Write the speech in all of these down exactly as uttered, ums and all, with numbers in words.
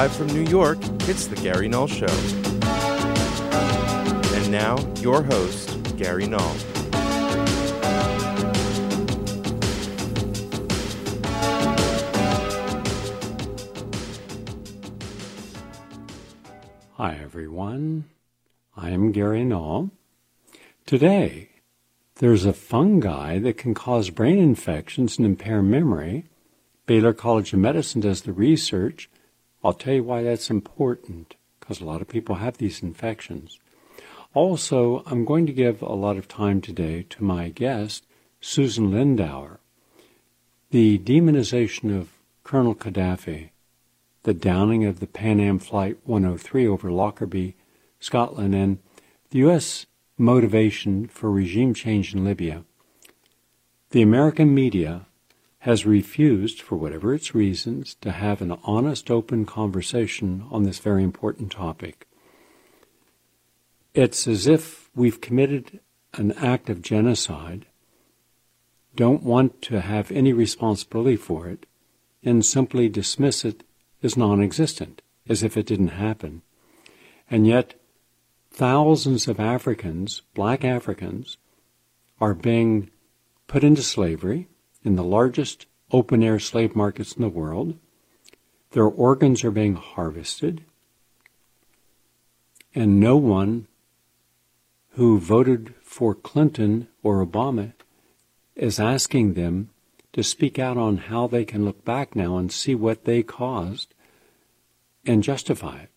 Live from New York, it's The Gary Null Show. And now, your host, Gary Null. Hi, everyone. I am Gary Null. Today, there's a fungi that can cause brain infections and impair memory. Baylor College of Medicine does the research. I'll tell you why that's important, because a lot of people have these infections. Also, I'm going to give a lot of time today to my guest, Susan Lindauer. The demonization of Colonel Gaddafi, the downing of the Pan Am Flight one oh three over Lockerbie, Scotland, and the U S motivation for regime change in Libya. The American media has refused, for whatever its reasons, to have an honest, open conversation on this very important topic. It's as if we've committed an act of genocide, don't want to have any responsibility for it, and simply dismiss it as non-existent, as if it didn't happen. And yet, thousands of Africans, black Africans, are being put into slavery in the largest open-air slave markets in the world. Their organs are being harvested, and no one who voted for Clinton or Obama is asking them to speak out on how they can look back now and see what they caused and justify it.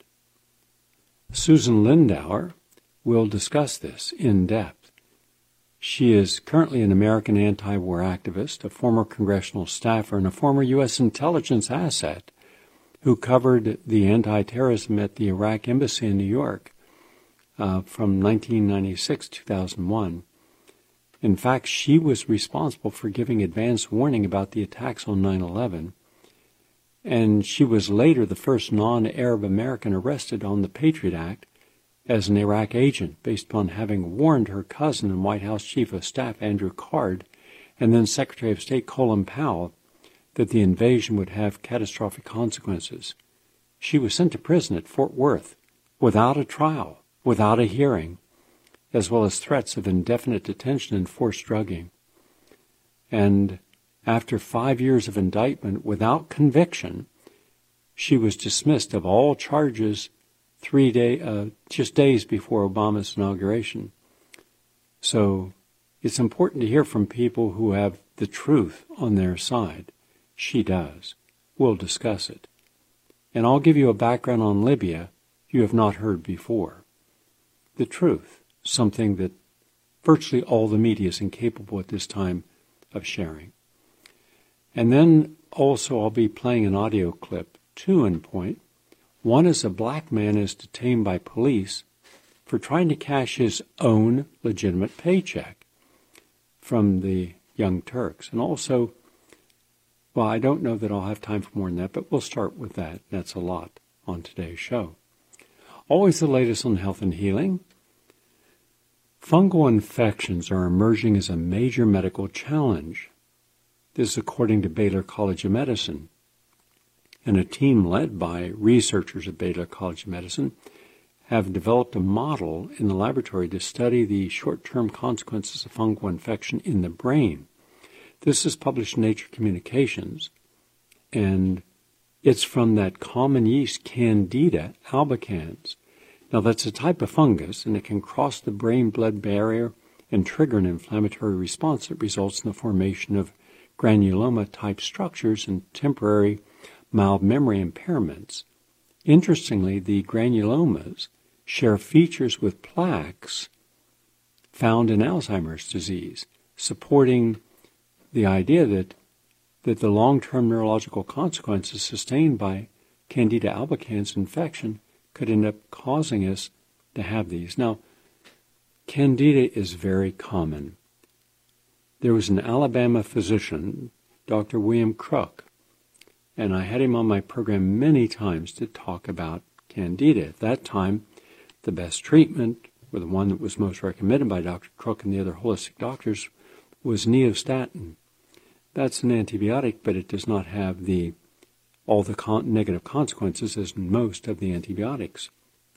Susan Lindauer will discuss this in depth. She is currently an American anti-war activist, a former congressional staffer, and a former U S intelligence asset who covered the anti-terrorism at the Iraq Embassy in New York uh, from nineteen ninety-six to two thousand one. In fact, she was responsible for giving advance warning about the attacks on nine eleven. And she was later the first non-Arab American arrested on the Patriot Act as an Iraq agent, based upon having warned her cousin and White House Chief of Staff Andrew Card and then Secretary of State Colin Powell that the invasion would have catastrophic consequences. She was sent to prison at Fort Worth without a trial, without a hearing, as well as threats of indefinite detention and forced drugging. And after five years of indictment without conviction, she was dismissed of all charges three day, uh, just days before Obama's inauguration. So it's important to hear from people who have the truth on their side. She does. We'll discuss it. And I'll give you a background on Libya you have not heard before. The truth, something that virtually all the media is incapable at this time of sharing. And then also I'll be playing an audio clip, two in point. One is a black man is detained by police for trying to cash his own legitimate paycheck from the Young Turks. And also, well, I don't know that I'll have time for more than that, but we'll start with that. That's a lot on today's show. Always the latest on health and healing. Fungal infections are emerging as a major medical challenge. This is according to Baylor College of Medicine. And a team led by researchers at Baylor College of Medicine have developed a model in the laboratory to study the short-term consequences of fungal infection in the brain. This is published in Nature Communications, and it's from that common yeast Candida albicans. Now, that's a type of fungus, and it can cross the brain-blood barrier and trigger an inflammatory response that results in the formation of granuloma-type structures and temporary mild memory impairments. Interestingly, the granulomas share features with plaques found in Alzheimer's disease, supporting the idea that, that the long-term neurological consequences sustained by Candida albicans infection could end up causing us to have these. Now, Candida is very common. There was an Alabama physician, Doctor William Crook, and I had him on my program many times to talk about Candida. At that time, the best treatment, or the one that was most recommended by Doctor Crook and the other holistic doctors, was neostatin. That's an antibiotic, but it does not have the all the con- negative consequences as most of the antibiotics.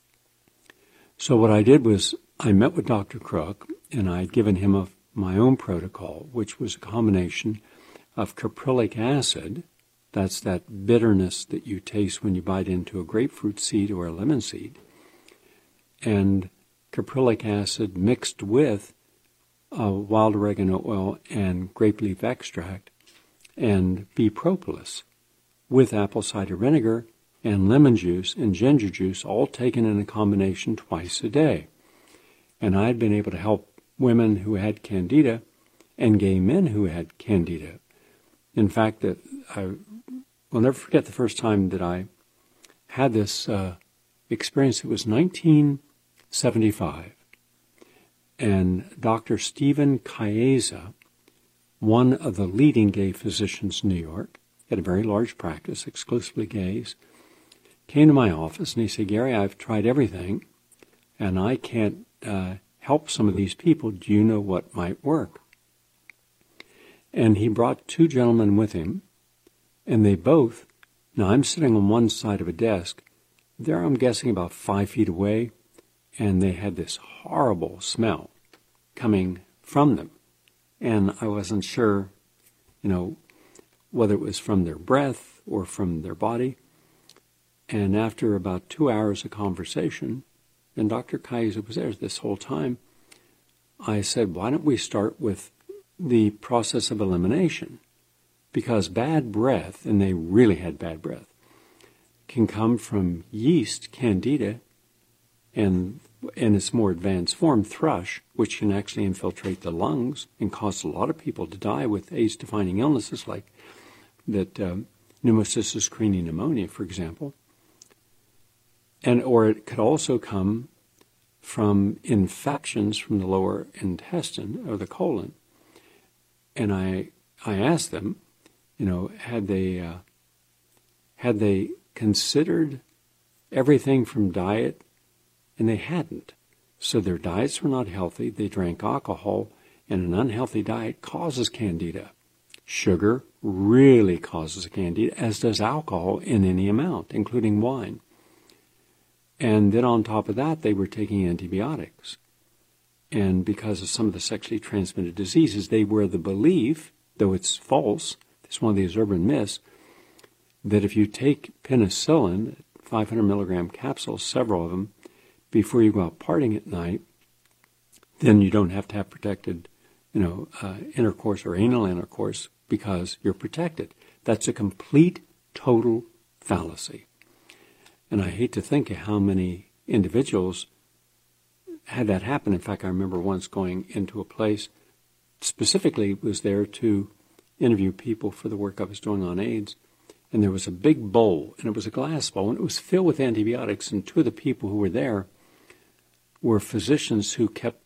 So what I did was I met with Doctor Crook, and I'd given him a, my own protocol, which was a combination of caprylic acid, that's that bitterness that you taste when you bite into a grapefruit seed or a lemon seed, and caprylic acid mixed with uh, wild oregano oil and grape leaf extract, and B. propolis with apple cider vinegar and lemon juice and ginger juice, all taken in a combination twice a day. And I had been able to help women who had candida and gay men who had candida. In fact, that I will never forget the first time that I had this uh, experience. It was nineteen seventy-five. And Doctor Stephen Chiesa, one of the leading gay physicians in New York, had a very large practice, exclusively gays, came to my office and he said, "Gary, I've tried everything and I can't uh, help some of these people. Do you know what might work?" And he brought two gentlemen with him, and they both, now I'm sitting on one side of a desk, there I'm guessing about five feet away, and they had this horrible smell coming from them. And I wasn't sure, you know, whether it was from their breath or from their body. And after about two hours of conversation, and Doctor Chiesa was there this whole time, I said, why don't we start with the process of elimination? Because bad breath, and they really had bad breath, can come from yeast, candida, and in its more advanced form, thrush, which can actually infiltrate the lungs and cause a lot of people to die with AIDS-defining illnesses like that um, pneumocystis carinii pneumonia, for example. And or it could also come from infections from the lower intestine or the colon. And I I asked them, you know, had they uh, had they considered everything from diet, and they hadn't. So their diets were not healthy. They drank alcohol, and an unhealthy diet causes candida. Sugar really causes candida, as does alcohol in any amount, including wine. And then on top of that, they were taking antibiotics. And because of some of the sexually transmitted diseases, they were the belief, though it's false, it's one of these urban myths, that if you take penicillin, five hundred milligram capsules, several of them, before you go out partying at night, then you don't have to have protected, you know, uh, intercourse or anal intercourse because you're protected. That's a complete, total fallacy. And I hate to think of how many individuals had that happen. In fact, I remember once going into a place, specifically was there to interview people for the work I was doing on AIDS, and there was a big bowl, and it was a glass bowl, and it was filled with antibiotics, and two of the people who were there were physicians who kept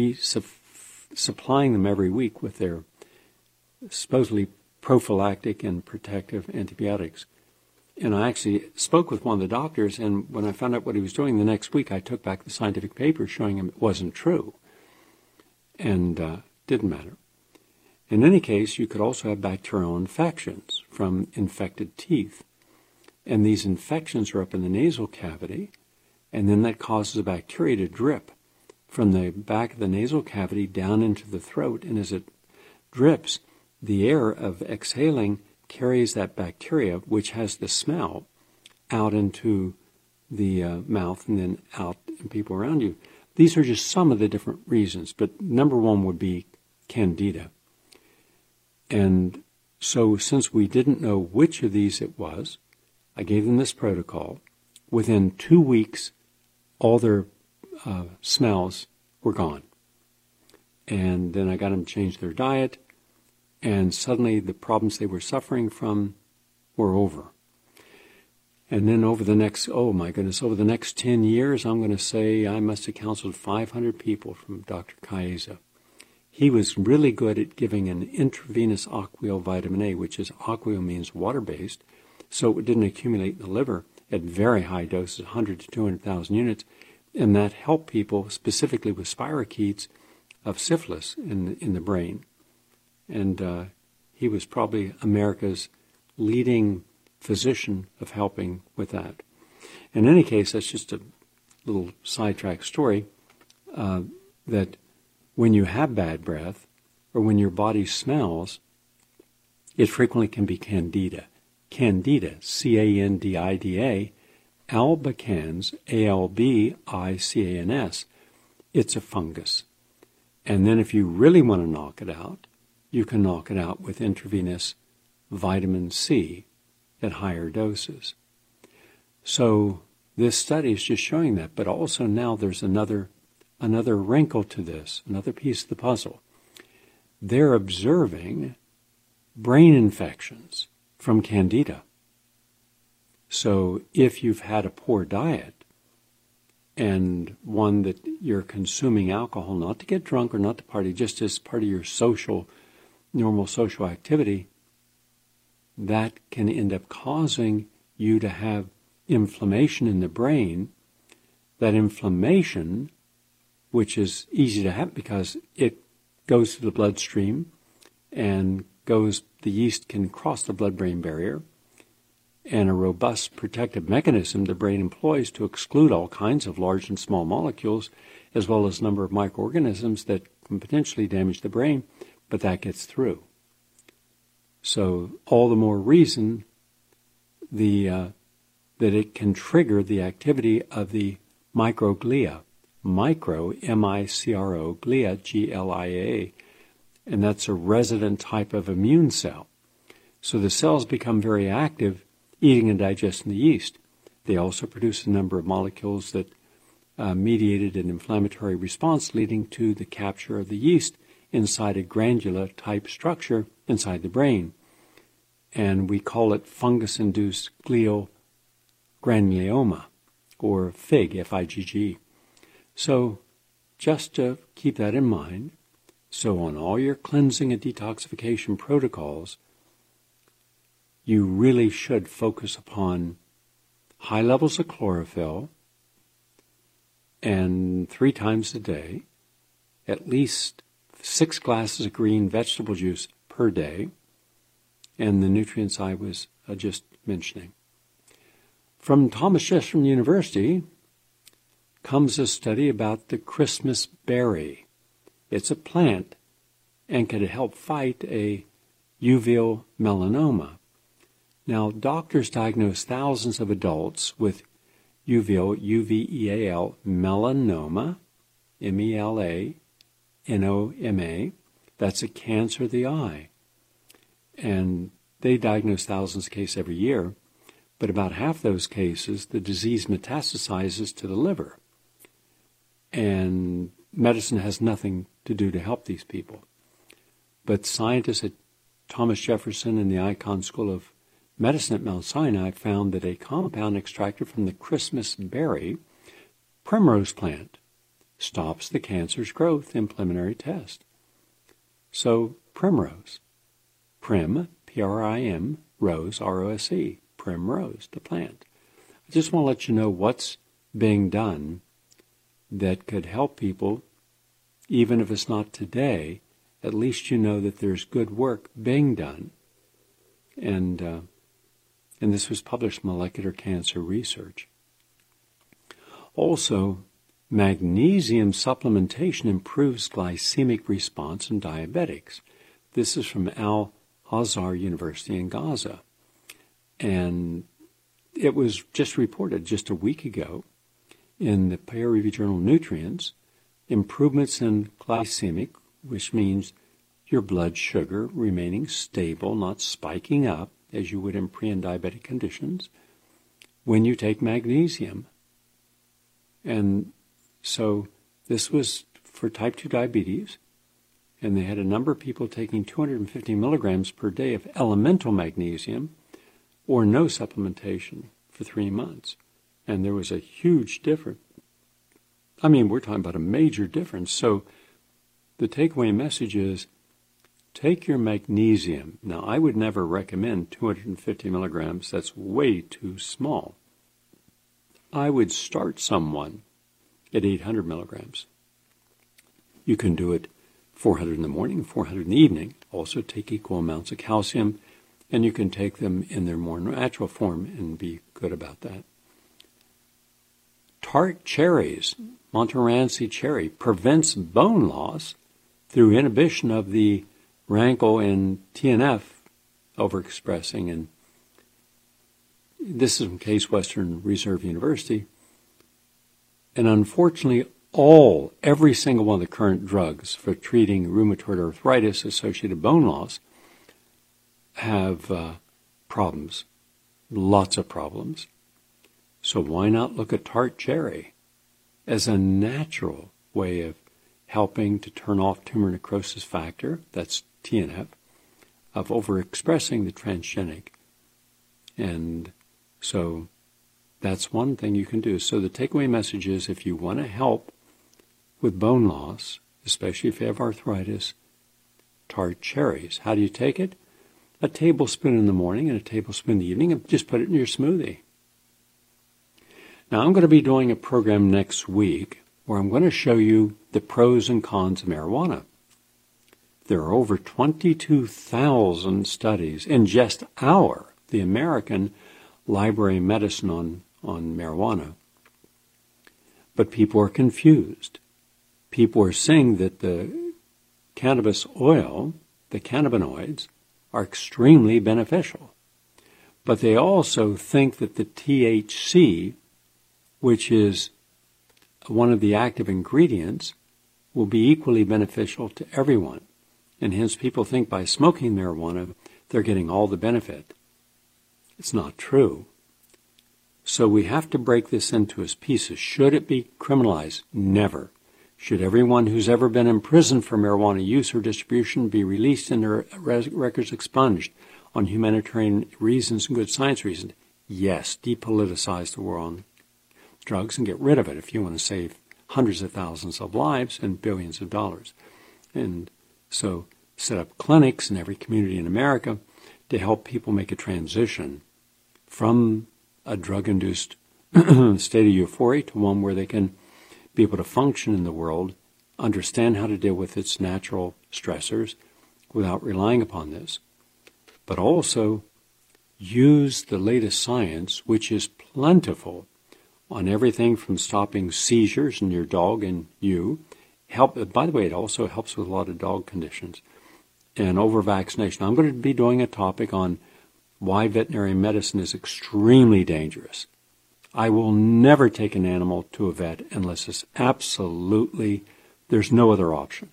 resupplying them every week with their supposedly prophylactic and protective antibiotics. And I actually spoke with one of the doctors, and when I found out what he was doing the next week, I took back the scientific paper showing him it wasn't true. And uh, didn't matter. In any case, you could also have bacterial infections from infected teeth. And these infections are up in the nasal cavity, and then that causes a bacteria to drip from the back of the nasal cavity down into the throat. And as it drips, the air of exhaling carries that bacteria, which has the smell, out into the uh, mouth and then out in people around you. These are just some of the different reasons, but number one would be candida. And so since we didn't know which of these it was, I gave them this protocol. Within two weeks, all their uh, smells were gone. And then I got them to change their diet, and suddenly the problems they were suffering from were over. And then over the next, oh my goodness, over the next ten years, I'm going to say I must have counseled five hundred people from Doctor Chiesa. He was really good at giving an intravenous aqueous vitamin A, which is aqueous means water-based, so it didn't accumulate in the liver at very high doses, one hundred to two hundred thousand units, and that helped people specifically with spirochetes of syphilis in, in the brain. And uh, he was probably America's leading physician of helping with that. In any case, that's just a little sidetrack story, uh, that when you have bad breath or when your body smells, it frequently can be candida. Candida, C A N D I D A, albicans, A L B I C A N S. It's a fungus. And then if you really want to knock it out, you can knock it out with intravenous vitamin C at higher doses. So this study is just showing that, but also now there's another another wrinkle to this, another piece of the puzzle. They're observing brain infections from candida. So if you've had a poor diet and one that you're consuming alcohol, not to get drunk or not to party, just as part of your social, normal social activity, that can end up causing you to have inflammation in the brain. That inflammation, which is easy to have because it goes through the bloodstream and goes, the yeast can cross the blood-brain barrier, and a robust protective mechanism the brain employs to exclude all kinds of large and small molecules, as well as a number of microorganisms that can potentially damage the brain, but that gets through. So all the more reason the uh, that it can trigger the activity of the microglia. Micro, M I C R O, glia, G L I A, and that's a resident type of immune cell. So the cells become very active eating and digesting the yeast. They also produce a number of molecules that uh, mediated an inflammatory response, leading to the capture of the yeast inside a granula-type structure inside the brain. And we call it fungus-induced glial granuloма, or F I G, F I G G. So just to keep that in mind, so on all your cleansing and detoxification protocols, you really should focus upon high levels of chlorophyll and three times a day, at least six glasses of green vegetable juice per day, and the nutrients I was uh, just mentioning. From Thomas Jefferson University comes a study about the Christmas berry. It's a plant and can help fight a uveal melanoma. Now, doctors diagnose thousands of adults with uveal, U V E A L, melanoma, M E L A N O M A. That's a cancer of the eye. And they diagnose thousands of cases every year, but about half those cases, the disease metastasizes to the liver. And medicine has nothing to do to help these people. But scientists at Thomas Jefferson and the Icahn School of Medicine at Mount Sinai found that a compound extracted from the Christmas berry, primrose plant, stops the cancer's growth in preliminary test. So primrose, prim, P R I M, rose, R O S E, primrose, the plant. I just want to let you know what's being done that could help people, even if it's not today. At least you know that there's good work being done. And uh, and this was published in Molecular Cancer Research. Also, magnesium supplementation improves glycemic response in diabetics. This is from Al-Azhar University in Gaza. And it was just reported just a week ago in the peer-reviewed journal Nutrients, improvements in glycemic, which means your blood sugar remaining stable, not spiking up, as you would in pre and diabetic conditions, when you take magnesium. And so this was for type two diabetes, and they had a number of people taking two hundred fifty milligrams per day of elemental magnesium or no supplementation for three months. And there was a huge difference. I mean, we're talking about a major difference. So the takeaway message is, take your magnesium. Now, I would never recommend two hundred fifty milligrams. That's way too small. I would start someone at eight hundred milligrams. You can do it four hundred in the morning, four hundred in the evening. Also take equal amounts of calcium and you can take them in their more natural form and be good about that. Tart cherries, Montmorency cherry, prevents bone loss through inhibition of the rankle and T N F overexpressing. And this is from Case Western Reserve University. And unfortunately, all, every single one of the current drugs for treating rheumatoid arthritis-associated bone loss have uh, problems, lots of problems. So why not look at tart cherry as a natural way of helping to turn off tumor necrosis factor, that's T N F, of overexpressing the transgenic. And so that's one thing you can do. So the takeaway message is, if you want to help with bone loss, especially if you have arthritis, tart cherries. How do you take it? A tablespoon in the morning and a tablespoon in the evening, and just put it in your smoothie. Now, I'm going to be doing a program next week where I'm going to show you the pros and cons of marijuana. There are over twenty-two thousand studies in just our, the American Library of Medicine on, on marijuana. But people are confused. People are saying that the cannabis oil, the cannabinoids, are extremely beneficial. But they also think that the T H C, which is one of the active ingredients, will be equally beneficial to everyone. And hence people think by smoking marijuana, they're getting all the benefit. It's not true. So we have to break this into its pieces. Should it be criminalized? Never. Should everyone who's ever been in prison for marijuana use or distribution be released and their records expunged on humanitarian reasons and good science reasons? Yes. Depoliticize the war on drugs and get rid of it if you want to save hundreds of thousands of lives and billions of dollars. And so set up clinics in every community in America to help people make a transition from a drug-induced state of euphoria to one where they can be able to function in the world, understand how to deal with its natural stressors without relying upon this, but also use the latest science, which is plentiful, on everything from stopping seizures in your dog and you. Help. By the way, it also helps with a lot of dog conditions. And over-vaccination. I'm going to be doing a topic on why veterinary medicine is extremely dangerous. I will never take an animal to a vet unless it's absolutely, there's no other option.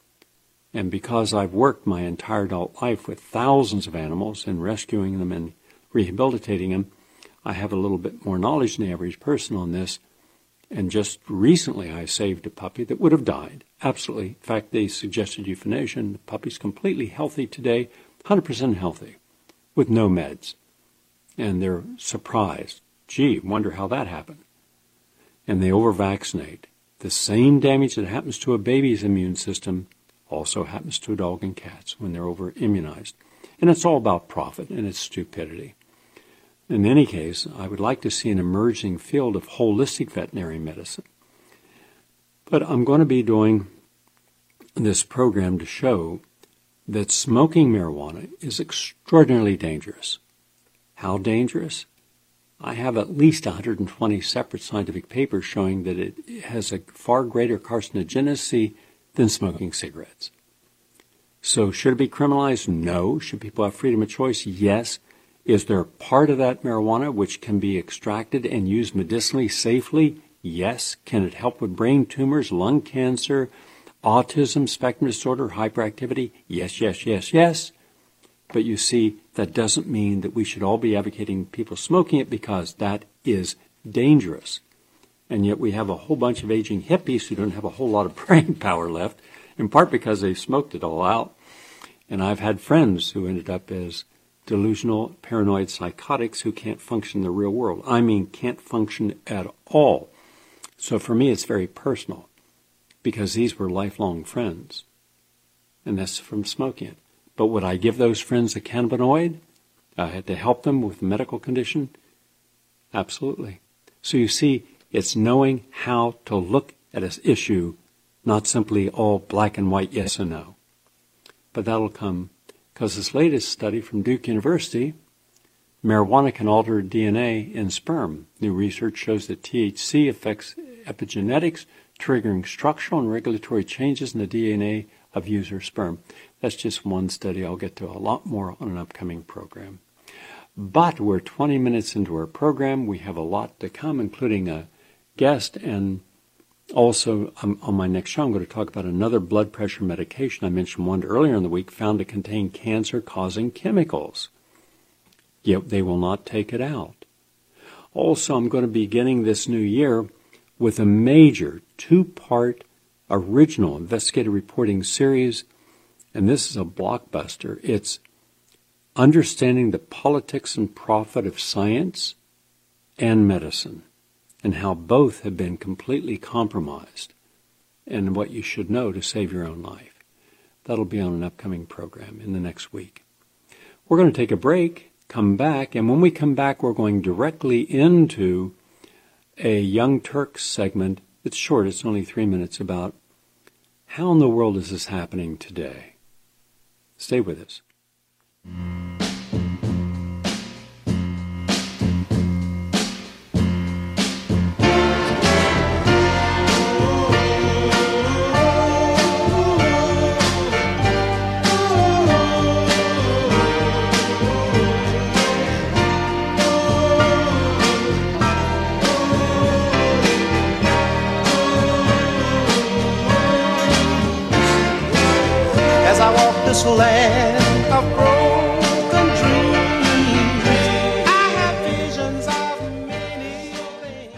And because I've worked my entire adult life with thousands of animals and rescuing them and rehabilitating them, I have a little bit more knowledge than the average person on this. And just recently I saved a puppy that would have died. Absolutely. In fact, they suggested euthanasia. The puppy's completely healthy today, one hundred percent healthy, with no meds. And they're surprised. Gee, wonder how that happened. And they over-vaccinate. The same damage that happens to a baby's immune system also happens to dog and cats when they're over-immunized. And it's all about profit and it's stupidity. In any case, I would like to see an emerging field of holistic veterinary medicine. But I'm going to be doing this program to show that smoking marijuana is extraordinarily dangerous. How dangerous? I have at least one hundred twenty separate scientific papers showing that it has a far greater carcinogenicity than smoking cigarettes. So should it be criminalized? No. Should people have freedom of choice? Yes. Is there part of that marijuana which can be extracted and used medicinally safely? Yes. Can it help with brain tumors, lung cancer, autism, spectrum disorder, hyperactivity? Yes, yes, yes, yes. But you see, that doesn't mean that we should all be advocating people smoking it, because that is dangerous. And yet we have a whole bunch of aging hippies who don't have a whole lot of brain power left, in part because they've smoked it all out. And I've had friends who ended up as delusional, paranoid psychotics who can't function in the real world. I mean, can't function at all. So for me, it's very personal, because these were lifelong friends. And that's from smoking it. But would I give those friends a cannabinoid uh, to help them with a medical condition? Absolutely. So you see, it's knowing how to look at an issue, not simply all black and white, yes and no. But that'll come because this latest study from Duke University, marijuana can alter D N A in sperm. New research shows that T H C affects epigenetics, triggering structural and regulatory changes in the D N A of user sperm. That's just one study. I'll get to a lot more on an upcoming program. But we're twenty minutes into our program. We have a lot to come, including a guest, and also um, on my next show, I'm going to talk about another blood pressure medication. I mentioned one earlier in the week found to contain cancer-causing chemicals. Yet they will not take it out. Also, I'm going to be beginning this new year with a major two-part original investigative reporting series, and this is a blockbuster. It's Understanding the Politics and Profit of Science and Medicine, and how both have been completely compromised, and what you should know to save your own life. That'll be on an upcoming program in the next week. We're going to take a break, come back, and when we come back, we're going directly into a Young Turks segment. It's short, it's only three minutes, about how in the world is this happening today. Stay with us. As I walk this land of broken dreams, I have visions of many things.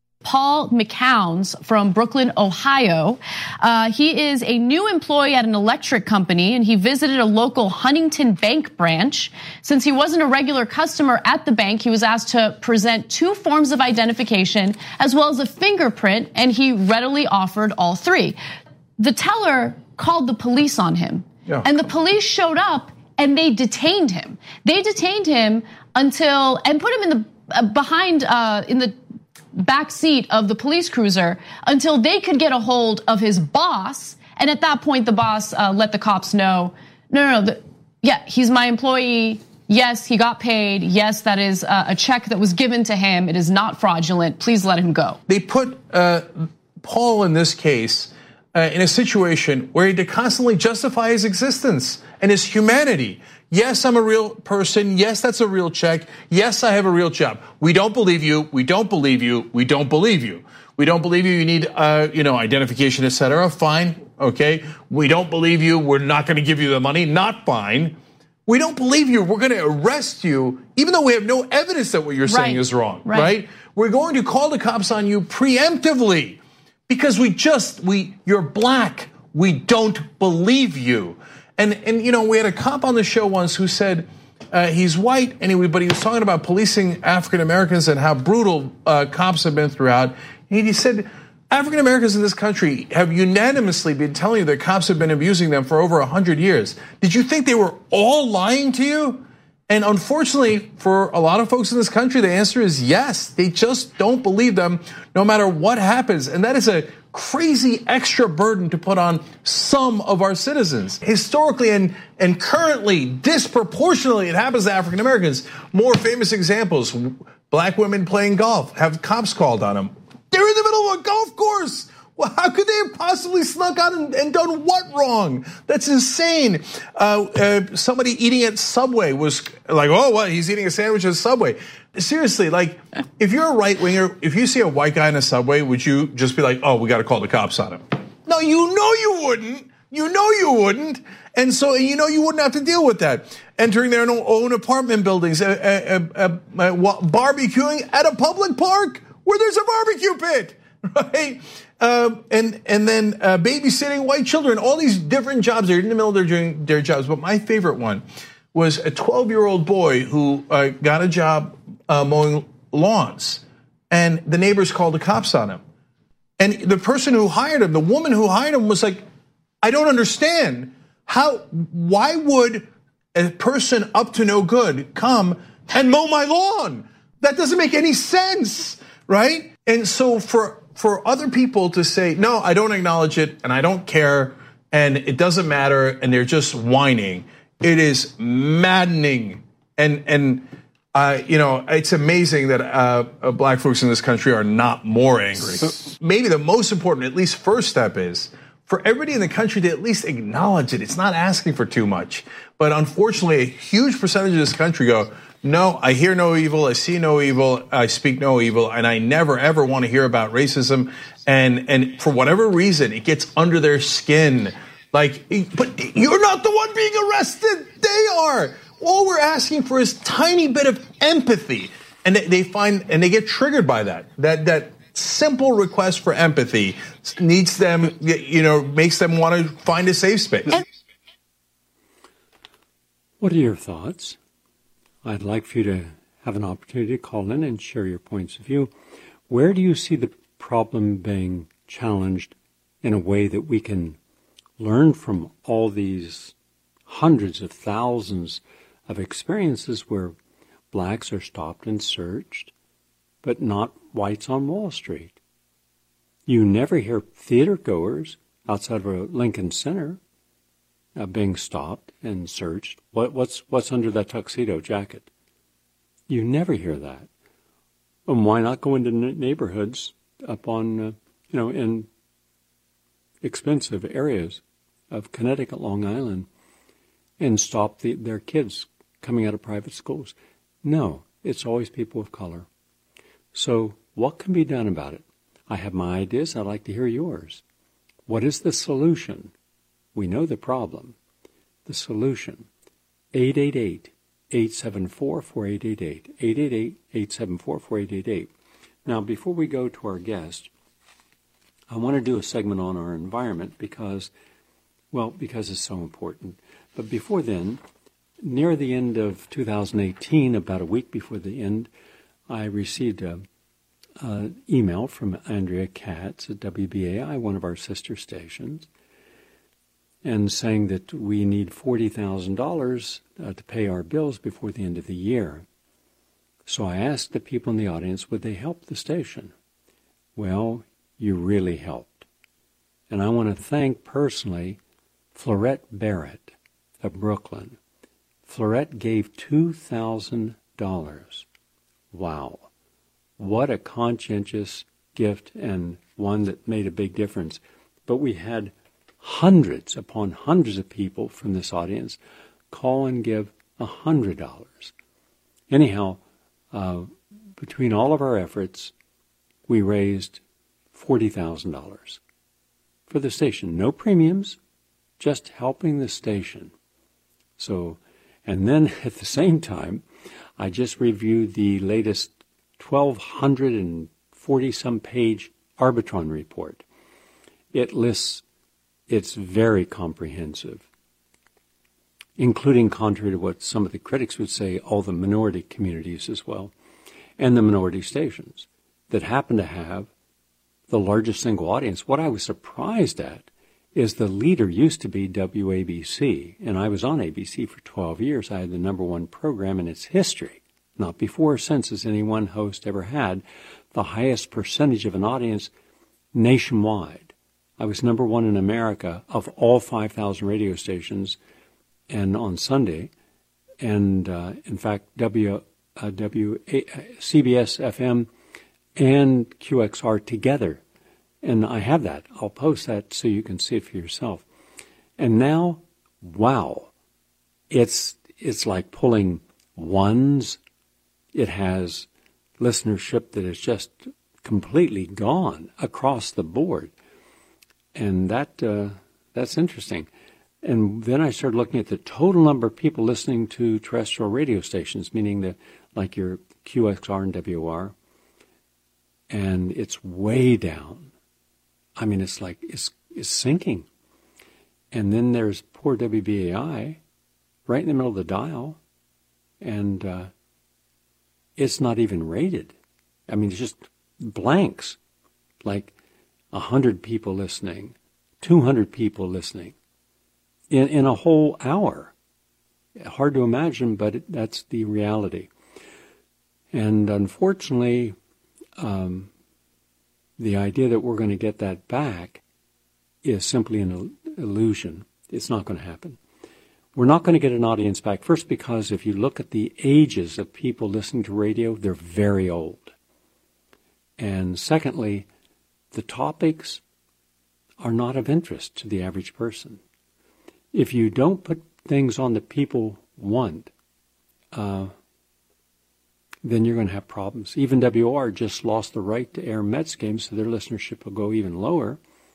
Paul McCown's from Brooklyn, Ohio. Uh, he is a new employee at an electric company, and he visited a local Huntington Bank branch. Since he wasn't a regular customer at the bank, he was asked to present two forms of identification as well as a fingerprint, and he readily offered all three. The teller called the police on him. Yeah. And the police showed up and they detained him. They detained him until, and put him in the, uh, behind, uh, in the back seat of the police cruiser until they could get a hold of his boss. And at that point, the boss uh, let the cops know, no, no, no, the, yeah, he's my employee. Yes, he got paid. Yes, that is uh, a check that was given to him. It is not fraudulent. Please let him go. They put uh, Paul in this case Uh, in a situation where he had to constantly justify his existence and his humanity. Yes, I'm a real person. Yes, that's a real check. Yes, I have a real job. We don't believe you. We don't believe you. We don't believe you. We don't believe you. You need, uh, you know, identification, et cetera. Fine. Okay. We don't believe you. We're not going to give you the money. Not fine. We don't believe you. We're going to arrest you, even though we have no evidence that what you're saying right. is wrong. Right. right? We're going to call the cops on you preemptively. Because we just, we, you're black. We don't believe you. And, and you know, we had a cop on the show once who said uh, he's white, anyway, but he was talking about policing African Americans and how brutal uh, cops have been throughout. And he said, African Americans in this country have unanimously been telling you that cops have been abusing them for over one hundred years. Did you think they were all lying to you? And unfortunately, for a lot of folks in this country, the answer is yes. They just don't believe them no matter what happens. And that is a crazy extra burden to put on some of our citizens. Historically and, and currently, disproportionately, it happens to African Americans. More famous examples, black women playing golf, have cops called on them. They're in the middle of a golf course. Well, how could they have possibly snuck out and, and done what wrong? That's insane. Uh, uh, somebody eating at Subway was like, oh, what? He's eating a sandwich at Subway. Seriously, like, if you're a right winger, if you see a white guy in a Subway, would you just be like, oh, we got to call the cops on him? No, you know you wouldn't. You know you wouldn't. And so, you know, you wouldn't have to deal with that. Entering their own apartment buildings, uh, uh, uh, uh, barbecuing at a public park where there's a barbecue pit, right? Um, and and then uh, babysitting white children, all these different jobs. They're in the middle of their, doing their jobs. But my favorite one was a twelve-year-old boy who uh, got a job uh, mowing lawns. And the neighbors called the cops on him. And the person who hired him, the woman who hired him was like, I don't understand. How, why would a person up to no good come and mow my lawn? That doesn't make any sense, right? And so for For other people to say, no, I don't acknowledge it and I don't care and it doesn't matter and they're just whining It is maddening. And, and uh, you know, it's amazing that uh, black folks in this country are not more angry. Maybe the most important, at least first step is for everybody in the country to at least acknowledge it. It's not asking for too much. But unfortunately, a huge percentage of this country go, no, I hear no evil, I see no evil, I speak no evil, and I never, ever want to hear about racism. And, and for whatever reason, it gets under their skin. Like, but you're not the one being arrested. They are. All we're asking for is tiny bit of empathy. And they find, and they get triggered by that. That, that simple request for empathy needs them, you know, makes them want to find a safe space. What are your thoughts? I'd like for you to have an opportunity to call in and share your points of view. Where do you see the problem being challenged in a way that we can learn from all these hundreds of thousands of experiences where blacks are stopped and searched, but not whites on Wall Street? You never hear theater goers outside of a Lincoln Center uh, being stopped and searched. What, what's what's under that tuxedo jacket? You never hear that. And why not go into neighborhoods up on, uh, you know, in expensive areas of Connecticut, Long Island, and stop the, their kids coming out of private schools? No, it's always people of color. So what can be done about it? I have my ideas. I'd like to hear yours. What is the solution? We know the problem. The solution. eight eight eight, eight seven four, four eight eight eight. eight eight eight, eight seven four, four eight eight eight. Now, before we go to our guest, I want to do a segment on our environment because, well, because it's so important. But before then, near the end of two thousand eighteen, about a week before the end, I received a Uh, email from Andrea Katz at W B A I, one of our sister stations, and saying that we need forty thousand dollars uh, to pay our bills before the end of the year. So I asked the people in the audience, would they help the station? Well, you really helped. And I want to thank personally Florette Barrett of Brooklyn. Florette gave two thousand dollars. Wow. What a conscientious gift, and one that made a big difference. But we had hundreds upon hundreds of people from this audience call and give one hundred dollars. Anyhow, uh, between all of our efforts, we raised forty thousand dollars for the station. No premiums, just helping the station. So, and then at the same time, I just reviewed the latest twelve forty some page Arbitron report. It lists, it's very comprehensive, including, contrary to what some of the critics would say, all the minority communities as well, and the minority stations that happen to have the largest single audience. What I was surprised at is the leader used to be W A B C, and I was on A B C for twelve years. I had the number one program in its history. Not before or since has any one host ever had the highest percentage of an audience nationwide. I was number one in America of all five thousand radio stations, and on Sunday, and uh, in fact, W, uh, W, A, C B S F M and Q X R together. And I have that. I'll post that so you can see it for yourself. And now, wow, it's it's like pulling ones. It has listenership that is just completely gone across the board. And that uh, that's interesting. And then I started looking at the total number of people listening to terrestrial radio stations, meaning the, like your Q X R and W R, and it's way down. I mean, it's like, it's, it's sinking. And then there's poor W B A I right in the middle of the dial, and uh, it's not even rated. I mean, it's just blanks, like one hundred people listening, two hundred people listening in, in a whole hour. Hard to imagine, but it, that's the reality. And unfortunately, um, the idea that we're going to get that back is simply an illusion. It's not going to happen. We're not going to get an audience back. First, because if you look at the ages of people listening to radio, they're very old. And secondly, the topics are not of interest to the average person. If you don't put things on that people want, uh, then you're going to have problems. Even W R just lost the right to air Mets games, so their listenership will go even lower.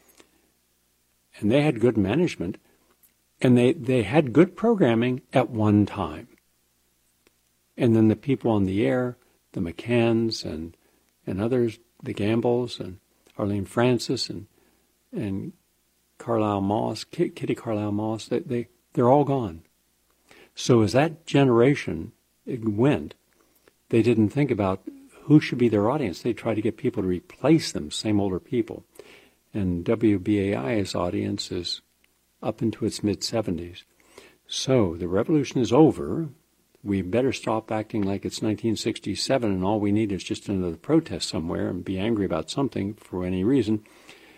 And they had good management, and they, they had good programming at one time. And then the people on the air, the McCanns and, and others, the Gambles and Arlene Francis and and Carlisle Moss, Kitty Carlisle Moss, they, they, they're all gone. So as that generation went, they didn't think about who should be their audience. They tried to get people to replace them, same older people. And W B A I's audience is up into its mid-seventies. So the revolution is over. We better stop acting like it's nineteen sixty-seven and all we need is just another protest somewhere and be angry about something for any reason.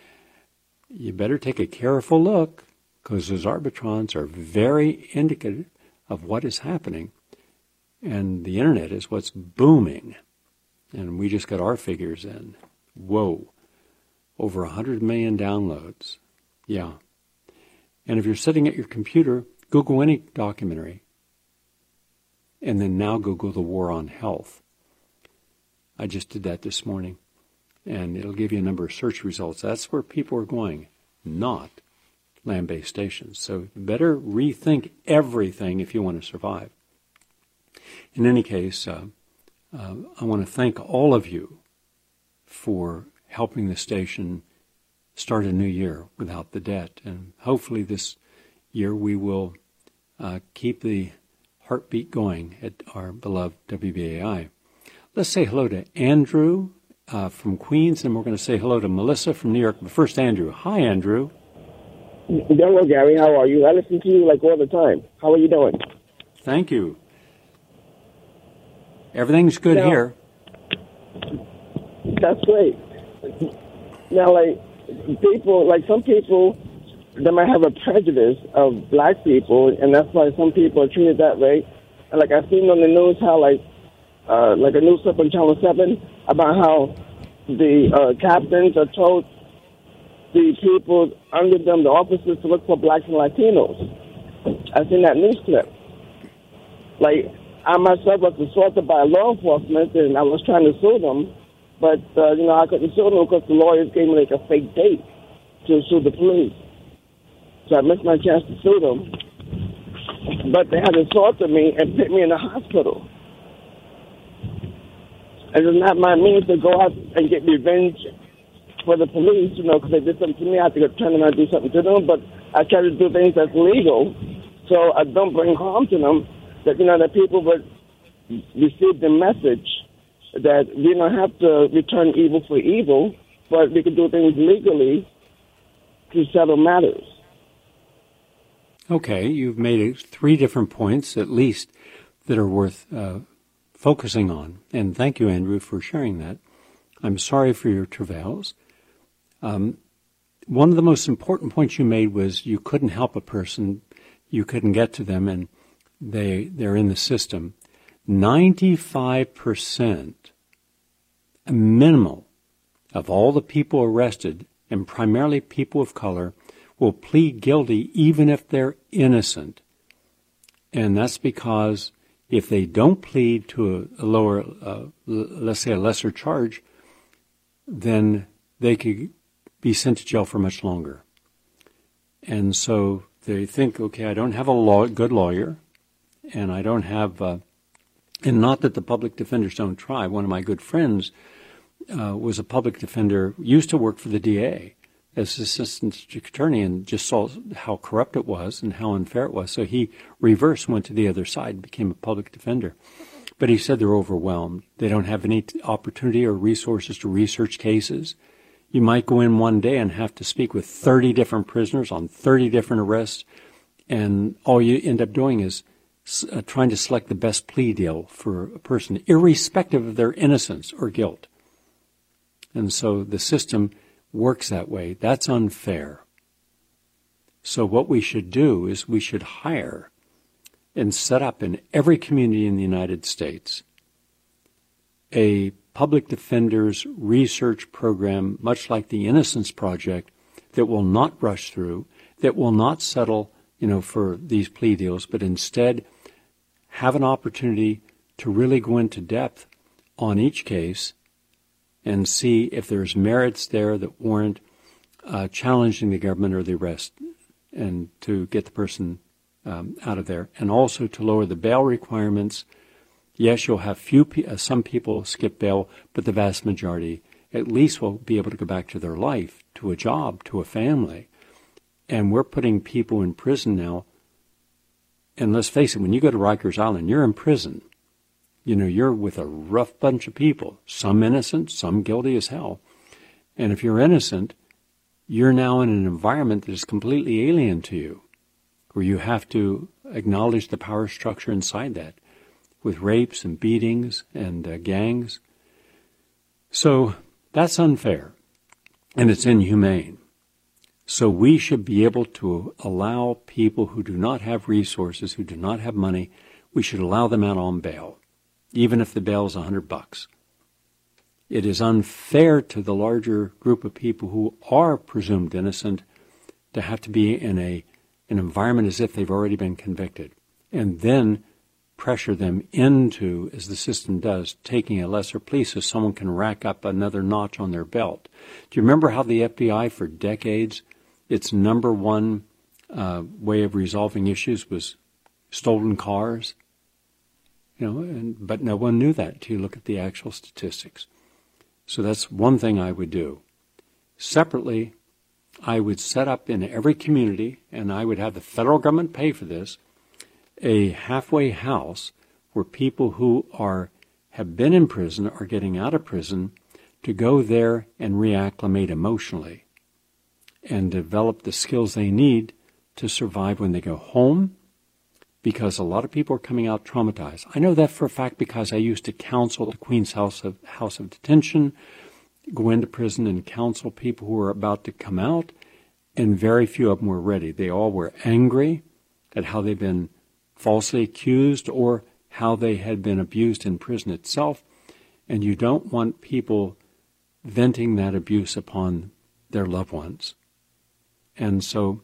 You better take a careful look, because those arbitrons are very indicative of what is happening. And the internet is what's booming. And we just got our figures in. Whoa. Over one hundred million downloads. Yeah. And if you're sitting at your computer, Google any documentary. And then now Google the war on health. I just did that this morning. And it'll give you a number of search results. That's where people are going, not land-based stations. So you better rethink everything if you want to survive. In any case, uh, uh, I want to thank all of you for helping the station start a new year without the debt. And hopefully this year we will uh, keep the heartbeat going at our beloved W B A I. Let's say hello to Andrew uh, from Queens, and we're going to say hello to Melissa from New York. But first, Andrew. Hi, Andrew. Hello, Gary. How are you? I listen to you like all the time. How are you doing? Thank you. Everything's good now, here. That's great. Now, like, people, like some people, they might have a prejudice of black people, and that's why some people are treated that way. And like I've seen on the news how, like, uh, like a news clip on Channel seven about how the uh, captains are told the people under them, the officers, to look for blacks and Latinos. I've seen that news clip. Like, I myself was assaulted by law enforcement, and I was trying to sue them, but, uh, you know, I couldn't sue them because the lawyers gave me, like, a fake date to sue the police. So I missed my chance to sue them. But they had assaulted me and put me in the hospital. And it's not my means to go out and get revenge for the police, you know, because they did something to me. I have to go turn around and do something to them. But I try to do things that's legal, so I don't bring harm to them. That, you know, that people would receive the message that we don't have to return evil for evil, but we can do things legally to settle matters. Okay, you've made three different points, at least, that are worth uh, focusing on. And thank you, Andrew, for sharing that. I'm sorry for your travails. Um, one of the most important points you made was you couldn't help a person, you couldn't get to them, and they, they're in the system. ninety-five percent, a minimal, of all the people arrested, and primarily people of color, will plead guilty even if they're innocent. And that's because if they don't plead to a, a lower, uh, let's say a lesser charge, then they could be sent to jail for much longer. And so they think, okay, I don't have a law, good lawyer, and I don't have, uh, and not that the public defenders don't try. One of my good friends uh, was a public defender, used to work for the D A as assistant district attorney, and just saw how corrupt it was and how unfair it was. So he reversed, went to the other side, and became a public defender. But he said they're overwhelmed. They don't have any opportunity or resources to research cases. You might go in one day and have to speak with thirty different prisoners on thirty different arrests, and all you end up doing is uh, trying to select the best plea deal for a person, irrespective of their innocence or guilt. And so the system works that way. That's unfair. So what we should do is we should hire and set up in every community in the United States a public defender's research program, much like the Innocence Project, that will not rush through, that will not settle, you know, for these plea deals, but instead have an opportunity to really go into depth on each case and see if there's merits there that warrant uh, challenging the government or the arrest, and to get the person um, out of there, and also to lower the bail requirements. Yes, you'll have few pe- uh, some people skip bail, but the vast majority at least will be able to go back to their life, to a job, to a family. And we're putting people in prison now. And let's face it, when you go to Rikers Island, you're in prison. You know, you're with a rough bunch of people, some innocent, some guilty as hell. And if you're innocent, you're now in an environment that is completely alien to you, where you have to acknowledge the power structure inside that, with rapes and beatings and uh, gangs. So that's unfair, and it's inhumane. So we should be able to allow people who do not have resources, who do not have money, we should allow them out on bail, even if the bail is a hundred bucks. It is unfair to the larger group of people who are presumed innocent to have to be in a an environment as if they've already been convicted, and then pressure them into, as the system does, taking a lesser plea so someone can rack up another notch on their belt. Do you remember how the F B I for decades, its number one uh, way of resolving issues was stolen cars? You know, and, but no one knew that until you look at the actual statistics. So that's one thing I would do. Separately, I would set up in every community, and I would have the federal government pay for this, a halfway house where people who are have been in prison or getting out of prison to go there and reacclimate emotionally and develop the skills they need to survive when they go home, because a lot of people are coming out traumatized. I know that for a fact because I used to counsel the Queen's House of, House of Detention, go into prison and counsel people who were about to come out, and very few of them were ready. They all were angry at how they've been falsely accused or how they had been abused in prison itself, and you don't want people venting that abuse upon their loved ones. And so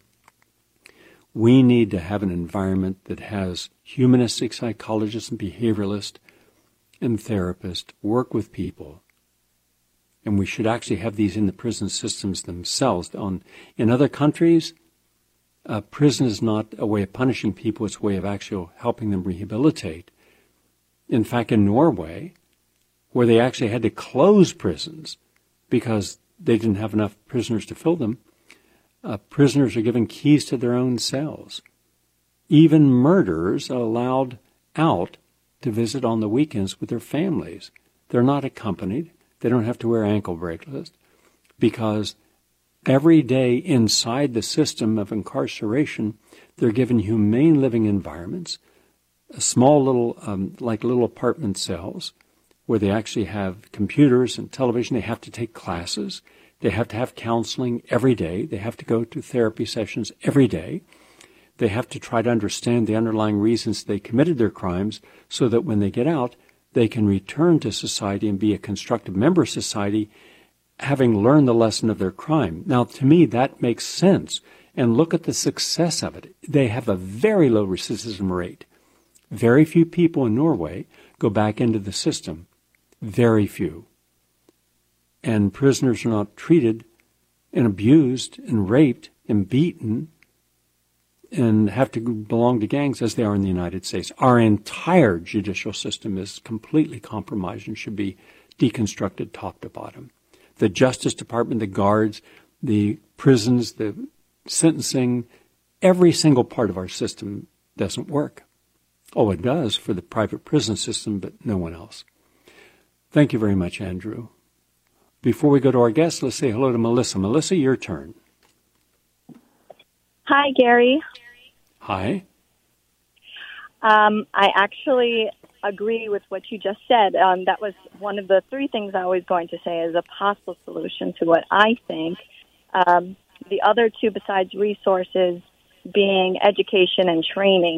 we need to have an environment that has humanistic psychologists and behavioralists and therapists work with people. And we should actually have these in the prison systems themselves. On, in other countries, uh, prison is not a way of punishing people, it's a way of actually helping them rehabilitate. In fact, in Norway, where they actually had to close prisons because they didn't have enough prisoners to fill them, Uh, prisoners are given keys to their own cells. Even murderers are allowed out to visit on the weekends with their families. They're not accompanied. They don't have to wear ankle bracelets, because every day inside the system of incarceration, they're given humane living environments, a small little, um, like little apartment cells, where they actually have computers and television. They have to take classes. They have to have counseling every day. They have to go to therapy sessions every day. They have to try to understand the underlying reasons they committed their crimes so that when they get out, they can return to society and be a constructive member of society, having learned the lesson of their crime. Now, to me, that makes sense. And look at the success of it. They have a very low recidivism rate. Very few people in Norway go back into the system. Very few. And prisoners are not treated and abused and raped and beaten and have to belong to gangs as they are in the United States. Our entire judicial system is completely compromised and should be deconstructed top to bottom. The Justice Department, the guards, the prisons, the sentencing, every single part of our system doesn't work. Oh, it does for the private prison system, but no one else. Thank you very much, Andrew. Before we go to our guests, let's say hello to Melissa. Melissa, your turn. Hi, Gary. Hi. Um, I actually agree with what you just said. Um, that was one of the three things I was going to say as a possible solution to what I think. Um, the other two, besides resources, being education and training.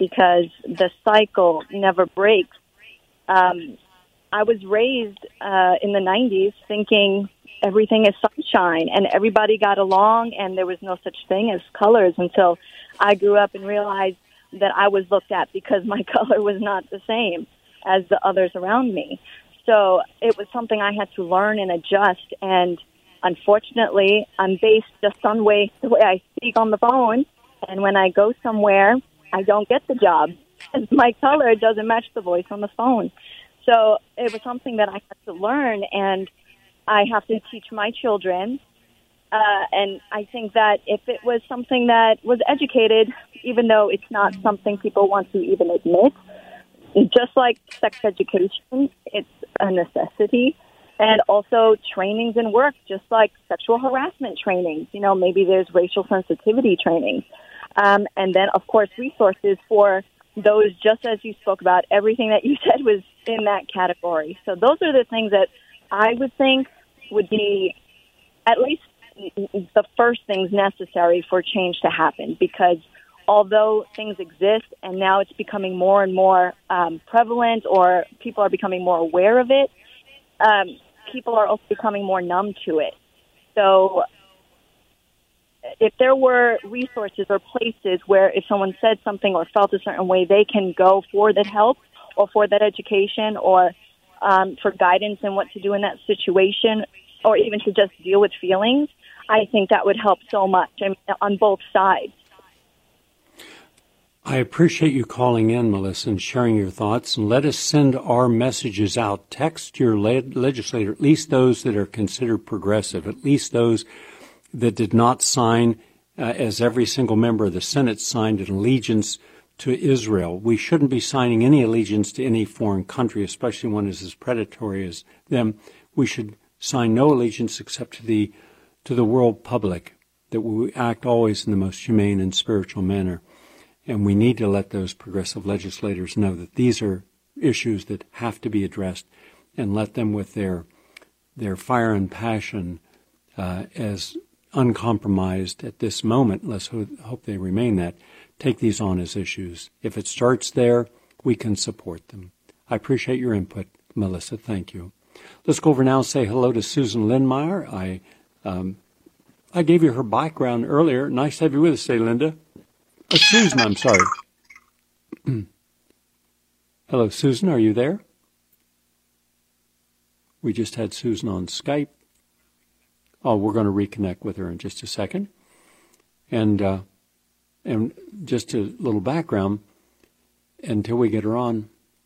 because the cycle never breaks. Um, I was raised uh, in the nineties thinking everything is sunshine and everybody got along and there was no such thing as colors until I grew up and realized that I was looked at because my color was not the same as the others around me. So it was something I had to learn and adjust. And unfortunately, I'm based just on way, the way I speak on the phone. And when I go somewhere, I don't get the job because my color doesn't match the voice on the phone. So it was something that I had to learn, and I have to teach my children. Uh, and I think that if it was something that was educated, even though it's not something people want to even admit, just like sex education, it's a necessity. And also trainings in work, just like sexual harassment trainings. You know, maybe there's racial sensitivity trainings. Um, and then, of course, resources for those, just as you spoke about, everything that you said was in that category. So those are the things that I would think would be at least the first things necessary for change to happen, because although things exist and now it's becoming more and more um, prevalent, or people are becoming more aware of it, um, people are also becoming more numb to it. So if there were resources or places where if someone said something or felt a certain way, they can go for that help or for that education or um, for guidance in what to do in that situation, or even to just deal with feelings, I think that would help so much, I mean, on both sides. I appreciate you calling in, Melissa, and sharing your thoughts. And let us send our messages out. Text your le- legislator, at least those that are considered progressive, at least those that did not sign, uh, as every single member of the Senate signed, an allegiance to Israel. We shouldn't be signing any allegiance to any foreign country, especially one as, as predatory as them. We should sign no allegiance except to the to the world public, that we act always in the most humane and spiritual manner. And we need to let those progressive legislators know that these are issues that have to be addressed, and let them with their their fire and passion uh, as uncompromised at this moment, let's ho- hope they remain that, take these on as issues. If it starts there, we can support them. I appreciate your input, Melissa. Thank you. Let's go over now and say hello to Susan Lindmeyer. I um, I gave you her background earlier. Nice to have you with us today, Linda. Oh, Susan, I'm sorry. Hello, Susan, are you there? We just had Susan on Skype. Oh, we're going to reconnect with her in just a second. And uh, and just a little background until we get her on.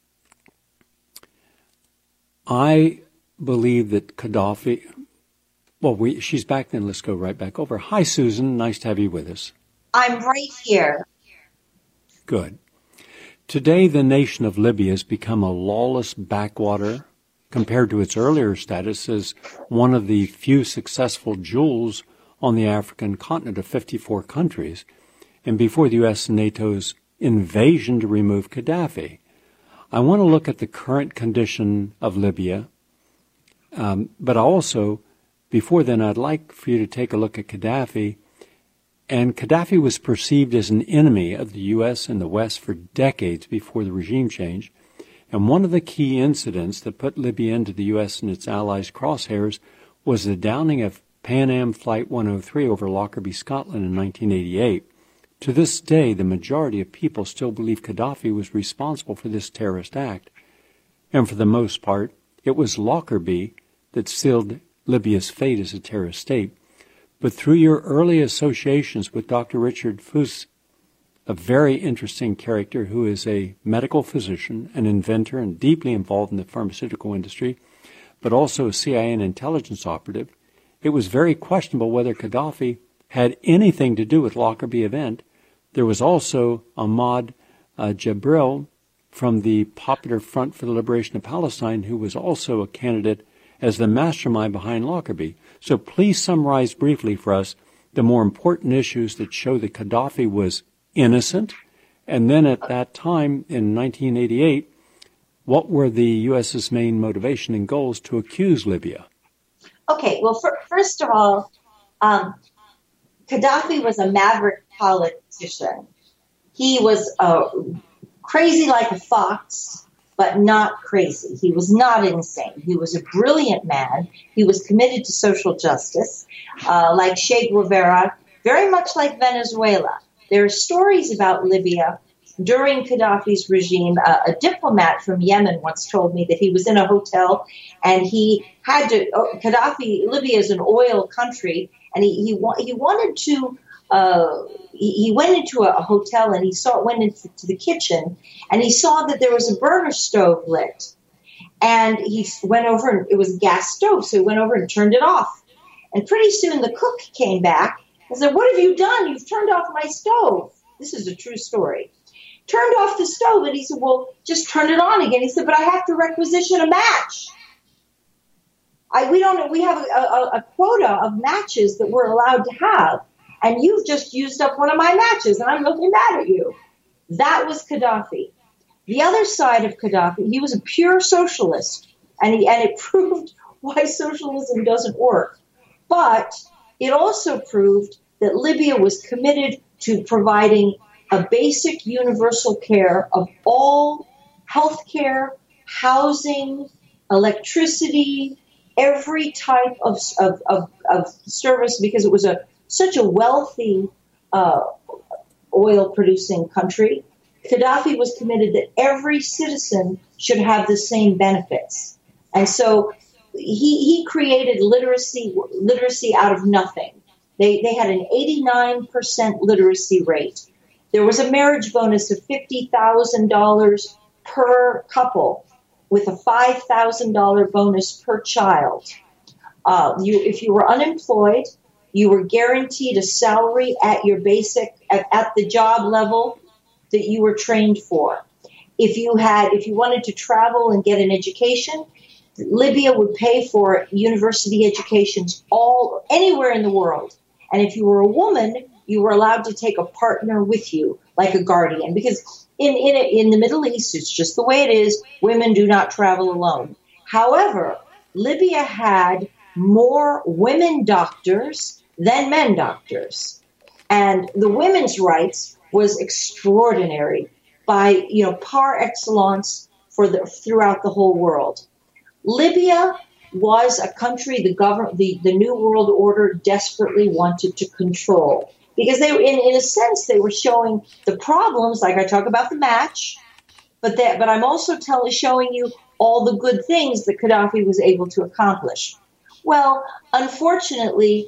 I believe that Gaddafi, well, we, she's back then. Let's go right back over. Hi, Susan. Nice to have you with us. I'm right here. Good. Today, the nation of Libya has become a lawless backwater compared to its earlier status as one of the few successful jewels on the African continent of fifty-four countries, and before the U S and NATO's invasion to remove Gaddafi. I want to look at the current condition of Libya, um, but also, before then, I'd like for you to take a look at Gaddafi. And Gaddafi was perceived as an enemy of the U S and the West for decades before the regime change. And one of the key incidents that put Libya into the U S and its allies' crosshairs was the downing of Pan Am Flight one oh three over Lockerbie, Scotland in nineteen eighty-eight. To this day, the majority of people still believe Gaddafi was responsible for this terrorist act. And for the most part, it was Lockerbie that sealed Libya's fate as a terrorist state. But through your early associations with Doctor Richard Fuss, a very interesting character who is a medical physician, an inventor, and deeply involved in the pharmaceutical industry, but also a C I A and intelligence operative, it was very questionable whether Gaddafi had anything to do with Lockerbie event. There was also Ahmad uh, Jabril from the Popular Front for the Liberation of Palestine, who was also a candidate as the mastermind behind Lockerbie. So please summarize briefly for us the more important issues that show that Gaddafi was innocent, and then at that time in nineteen eighty-eight, what were the U S's main motivation and goals to accuse Libya? Okay, well, for, first of all, um, Gaddafi was a maverick politician. He was a crazy like a fox, but not crazy. He was not insane. He was a brilliant man. He was committed to social justice, uh, like Che Guevara, very much like Venezuela. There are stories about Libya during Gaddafi's regime. Uh, a diplomat from Yemen once told me that he was in a hotel and he had to, oh, Gaddafi, Libya is an oil country, and he, he, wa- he wanted to, uh, he, he went into a, a hotel and he saw, went into the kitchen and he saw that there was a burner stove lit. And he went over, and it was a gas stove, so he went over and turned it off. And pretty soon the cook came back and said, "What have you done? You've turned off my stove." This is a true story. Turned off the stove, and he said, "Well, just turn it on again." He said, "But I have to requisition a match. I, we don't. We have a, a, a quota of matches that we're allowed to have, and you've just used up one of my matches, and I'm looking mad at you." That was Gaddafi. The other side of Gaddafi, he was a pure socialist, and he and it proved why socialism doesn't work. But it also proved that Libya was committed to providing a basic universal care of all health care, housing, electricity, every type of, of, of, of service, because it was a such a wealthy uh, oil-producing country. Gaddafi was committed that every citizen should have the same benefits. And so he, he created literacy literacy out of nothing. They, they had an eighty-nine percent literacy rate. There was a marriage bonus of fifty thousand dollars per couple with a five thousand dollars bonus per child. Uh, you, if you were unemployed, you were guaranteed a salary at your basic, at, at the job level that you were trained for. If you had, if you wanted to travel and get an education, Libya would pay for university educations all, anywhere in the world. And if you were a woman, you were allowed to take a partner with you, like a guardian, because in, in, in the Middle East, it's just the way it is. Women do not travel alone. However, Libya had more women doctors than men doctors. And the women's rights was extraordinary by, you know, par excellence for the, throughout the whole world. Libya was a country the government, the, the New World Order desperately wanted to control. Because they, in, in a sense, they were showing the problems, like I talk about the match, but that, but I'm also telling, showing you all the good things that Gaddafi was able to accomplish. Well, unfortunately,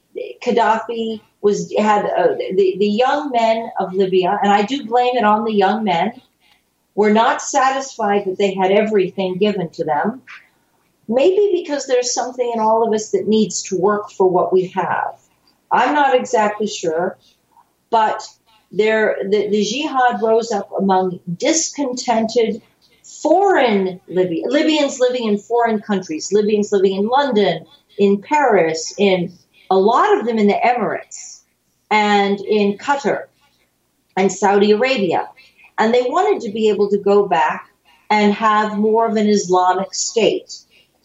Gaddafi was had uh, the the young men of Libya, and I do blame it on the young men, were not satisfied that they had everything given to them. Maybe because there's something in all of us that needs to work for what we have. I'm not exactly sure, but there, the, the jihad rose up among discontented foreign Libya, Libyans living in foreign countries, Libyans living in London, in Paris, in a lot of them in the Emirates, and in Qatar, and Saudi Arabia. And they wanted to be able to go back and have more of an Islamic state.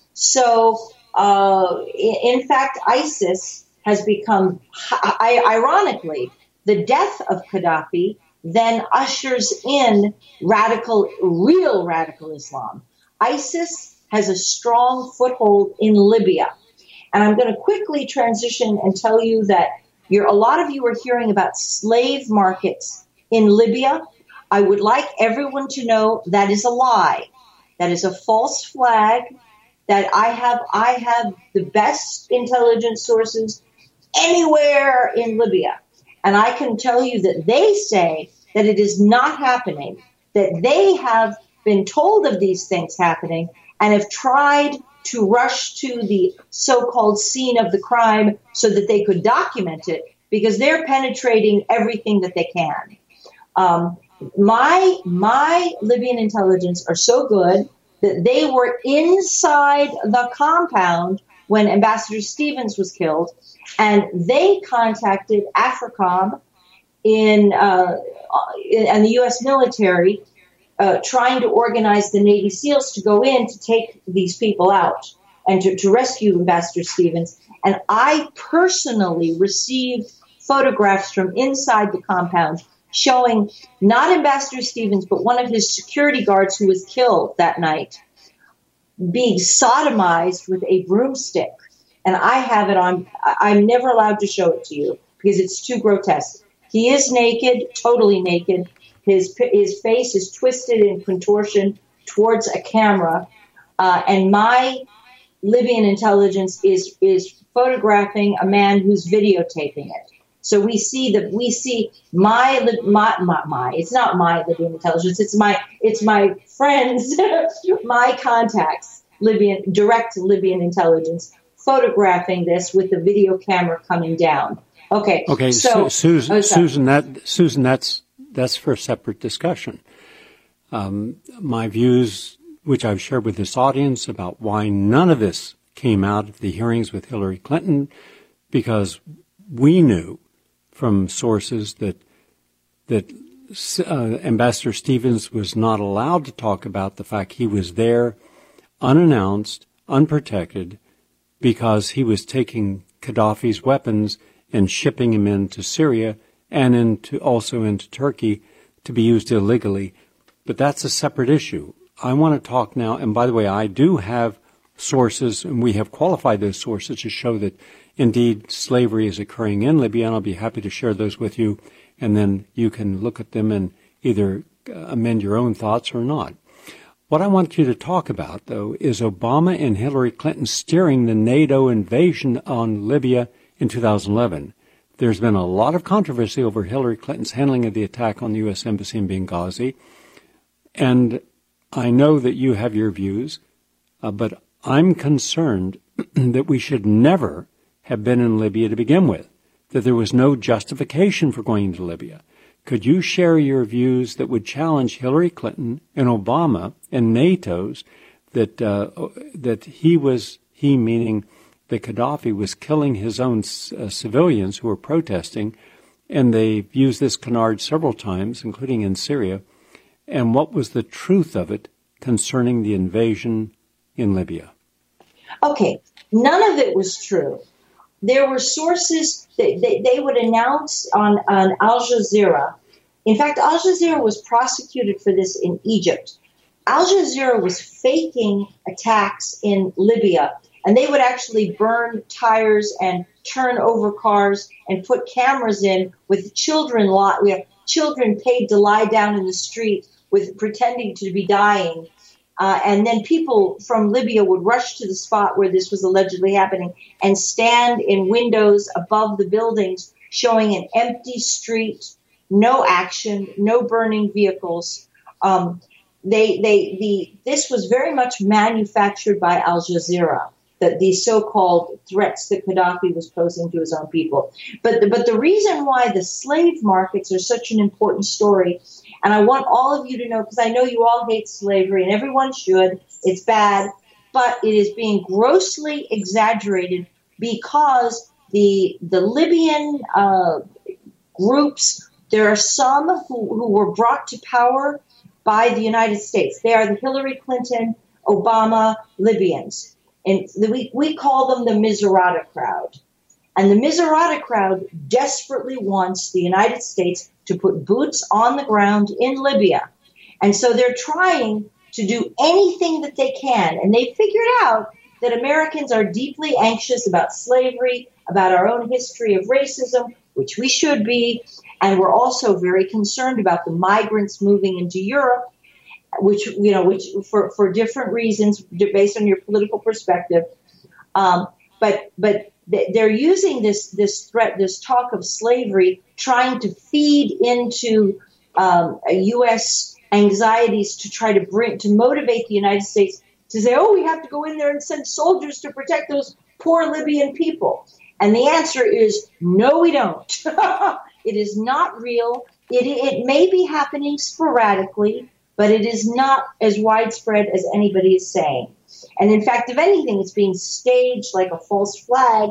So, uh, in fact, ISIS has become, ironically, the death of Gaddafi then ushers in radical, real radical Islam. ISIS has a strong foothold in Libya. And I'm going to quickly transition and tell you that you're, a lot of you are hearing about slave markets in Libya. I would like everyone to know that is a lie. That is a false flag. That I have, I have the best intelligence sources anywhere in Libya. And I can tell you that they say that it is not happening, that they have been told of these things happening and have tried to rush to the so-called scene of the crime so that they could document it, because they're penetrating everything that they can. Um, my, my Libyan intelligence are so good that they were inside the compound when Ambassador Stevens was killed, and they contacted AFRICOM in, uh, in and the U S military, uh, trying to organize the Navy SEALs to go in to take these people out and to, to rescue Ambassador Stevens. And I personally received photographs from inside the compound showing not Ambassador Stevens, but one of his security guards who was killed that night being sodomized with a broomstick. And I have it on, I'm never allowed to show it to you because it's too grotesque. He is naked, totally naked. His, his face is twisted in contortion towards a camera. Uh, and my Libyan intelligence is, is photographing a man who's videotaping it. So we see that we see my, my, my, my, it's not my Libyan intelligence. It's my, it's my friends, my contacts, Libyan, direct Libyan intelligence, photographing this with the video camera coming down. Okay. Okay. So, Su- Susan, oh, Susan, that, Susan, that's, that's for a separate discussion. Um, my views, which I've shared with this audience about why none of this came out of the hearings with Hillary Clinton, because we knew from sources that that uh, Ambassador Stevens was not allowed to talk about the fact he was there unannounced, unprotected, because he was taking Gaddafi's weapons and shipping them into Syria and into also into Turkey to be used illegally. But that's a separate issue. I want to talk now, and by the way, I do have sources, and we have qualified those sources to show that indeed slavery is occurring in Libya, and I'll be happy to share those with you, and then you can look at them and either amend your own thoughts or not. What I want you to talk about, though, is Obama and Hillary Clinton steering the NATO invasion on Libya in two thousand eleven. There's been a lot of controversy over Hillary Clinton's handling of the attack on the U S Embassy in Benghazi, and I know that you have your views, uh, but I'm concerned that we should never have been in Libya to begin with, that there was no justification for going to Libya. Could you share your views that would challenge Hillary Clinton and Obama and NATO's that uh, that he was, he meaning that Gaddafi was killing his own uh, civilians who were protesting, and they've used this canard several times, including in Syria, and what was the truth of it concerning the invasion in Libya? Okay, none of it was true. There were sources that they, they would announce on, on Al Jazeera. In fact, Al Jazeera was prosecuted for this in Egypt. Al Jazeera was faking attacks in Libya, and they would actually burn tires and turn over cars and put cameras in with children. Lot, we have children paid to lie down in the street with pretending to be dying. Uh, and then people from Libya would rush to the spot where this was allegedly happening and stand in windows above the buildings showing an empty street, no action, no burning vehicles. Um, they, they, the, this was very much manufactured by Al Jazeera, that these so-called threats that Gaddafi was posing to his own people. But the, but the reason why the slave markets are such an important story, and I want all of you to know, because I know you all hate slavery, and everyone should, it's bad, but it is being grossly exaggerated because the the Libyan uh, groups, there are some who, who were brought to power by the United States. They are the Hillary Clinton, Obama Libyans. And we, we call them the Misurata crowd. And the Misurata crowd desperately wants the United States to put boots on the ground in Libya. And so they're trying to do anything that they can. And they figured out that Americans are deeply anxious about slavery, about our own history of racism, which we should be. And we're also very concerned about the migrants moving into Europe, which, you know, which for, for different reasons, based on your political perspective. Um, but but they're using this this threat, this talk of slavery, trying to feed into um, U S anxieties to try to bring to motivate the United States to say, oh, we have to go in there and send soldiers to protect those poor Libyan people. And the answer is no, we don't. It is not real. It, it may be happening sporadically, but it is not as widespread as anybody is saying. And in fact, if anything, it's being staged like a false flag,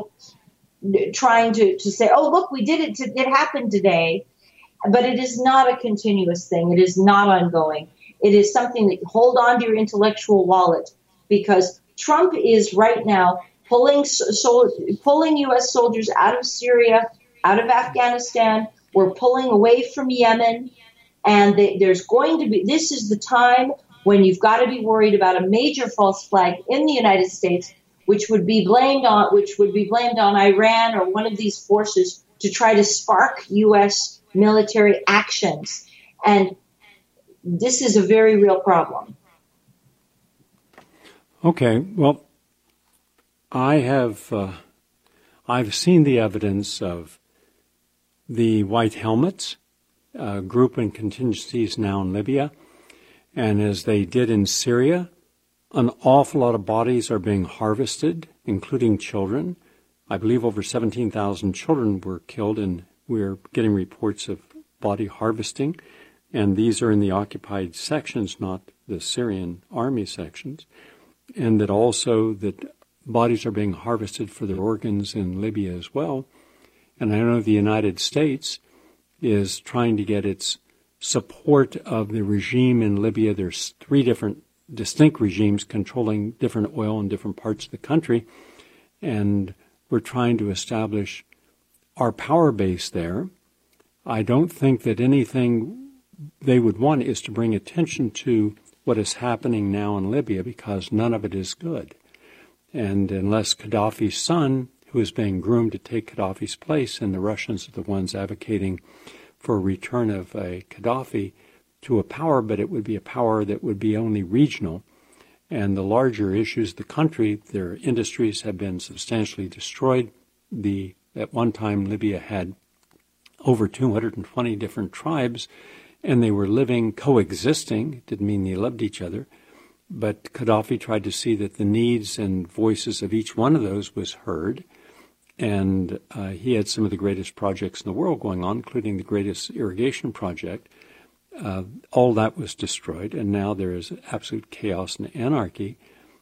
trying to, to say, oh, look, we did it. To, it happened today. But it is not a continuous thing. It is not ongoing. It is something that you hold on to your intellectual wallet, because Trump is right now pulling, so, pulling U S soldiers out of Syria, out of Afghanistan, We're pulling away from Yemen. And they, there's going to be, this is the time when you've got to be worried about a major false flag in the United States, which would be blamed on, which would be blamed on Iran or one of these forces to try to spark U S military actions. And this is a very real problem. Okay, well, I have, uh, I've seen the evidence of the white helmets, uh, group and contingencies now in Libya, and as they did in Syria, an awful lot of bodies are being harvested, including children. I believe over seventeen thousand children were killed, and we're getting reports of body harvesting, and these are in the occupied sections, not the Syrian army sections, and that also that bodies are being harvested for their organs in Libya as well. And I know the United States is trying to get its support of the regime in Libya. There's three different distinct regimes controlling different oil in different parts of the country, and we're trying to establish our power base there. I don't think that anything they would want is to bring attention to what is happening now in Libya, because none of it is good. And unless Gaddafi's son, who is being groomed to take Gaddafi's place, and the Russians are the ones advocating for a return of a Gaddafi to a power, but it would be a power that would be only regional. And the larger issues of the country, their industries have been substantially destroyed. The at one time, Libya had over two hundred twenty different tribes, and they were living, coexisting. It didn't mean they loved each other. But Gaddafi tried to see that the needs and voices of each one of those was heard. And uh, he had some of the greatest projects in the world going on, including the greatest irrigation project. Uh, all that was destroyed, and now there is absolute chaos and anarchy.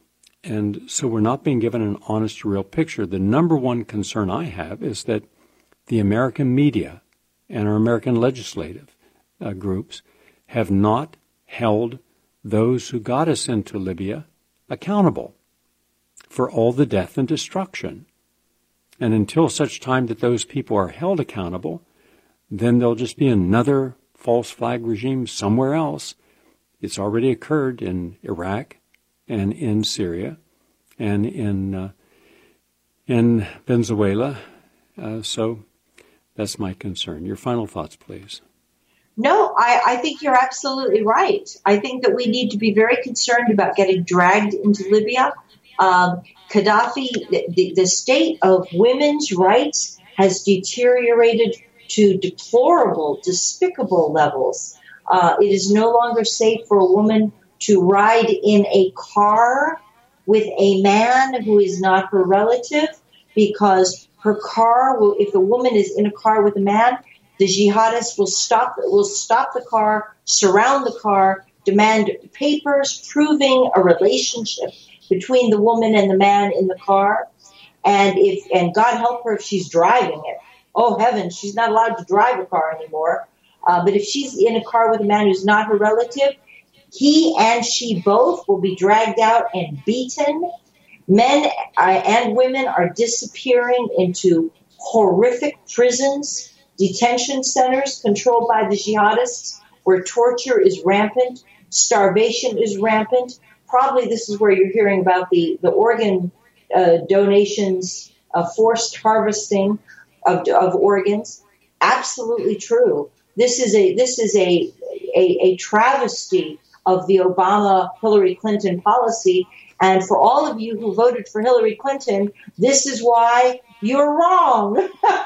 And so we're not being given an honest, real picture. The number one concern I have is that the American media and our American legislative uh, groups have not held those who got us into Libya accountable for all the death and destruction. And until such time that those people are held accountable, then there'll just be another false flag regime somewhere else. It's already occurred in Iraq and in Syria and in uh, in Venezuela. Uh, so that's my concern. Your final thoughts, please. No, I, I think you're absolutely right. I think that we need to be very concerned about getting dragged into Libya. Um, Gaddafi, the, the state of women's rights has deteriorated to deplorable, despicable levels. Uh, it is no longer safe for a woman to ride in a car with a man who is not her relative, because her car will, if a woman is in a car with a man, the jihadists will stop, will stop the car, surround the car, demand papers proving a relationship between the woman and the man in the car. And if, and God help her if she's driving it. Oh, heavens, she's not allowed to drive a car anymore. Uh, but if she's in a car with a man who's not her relative, he and she both will be dragged out and beaten. Men uh, and women are disappearing into horrific prisons, detention centers controlled by the jihadists, where torture is rampant, starvation is rampant. Probably this is where you're hearing about the, the organ uh, donations, uh, forced harvesting of, of organs. Absolutely true. This is a this is a, a a travesty of the Obama-Hillary Clinton policy. And for all of you who voted for Hillary Clinton, this is why you're wrong.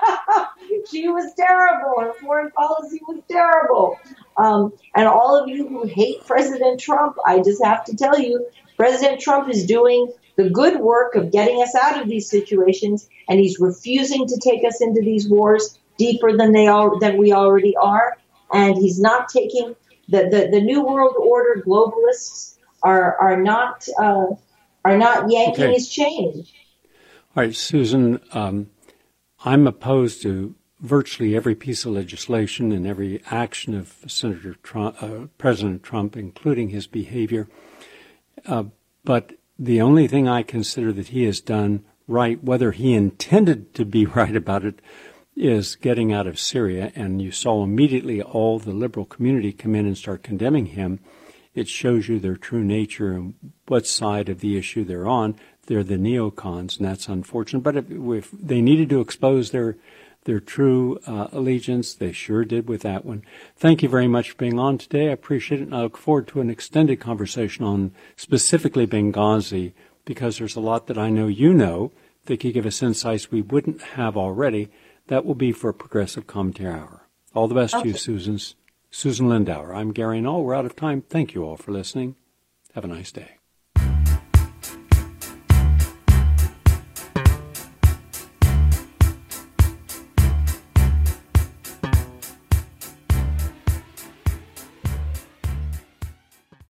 She was terrible. Her foreign policy was terrible. Um, and all of you who hate President Trump, I just have to tell you, President Trump is doing the good work of getting us out of these situations, and he's refusing to take us into these wars deeper than they are, than we already are. And he's not taking the, the, the New World Order globalists are are not uh, are not yanking okay. his chain. All right, Susan, um, I'm opposed to virtually every piece of legislation and every action of Senator Trump, uh, President Trump, including his behavior. Uh, but the only thing I consider that he has done right, whether he intended to be right about it is getting out of Syria, and you saw immediately all the liberal community come in and start condemning him, it shows you their true nature and what side of the issue they're on. They're the neocons, and that's unfortunate. But if, if they needed to expose their their true uh, allegiance, they sure did with that one. Thank you very much for being on today. I appreciate it, and I look forward to an extended conversation on specifically Benghazi, because there's a lot that I know you know that could give us insights we wouldn't have already. That will be for Progressive Commentary Hour. All the best okay. to you, Susan. Susan Lindauer. I'm Gary Null. We're out of time. Thank you all for listening. Have a nice day.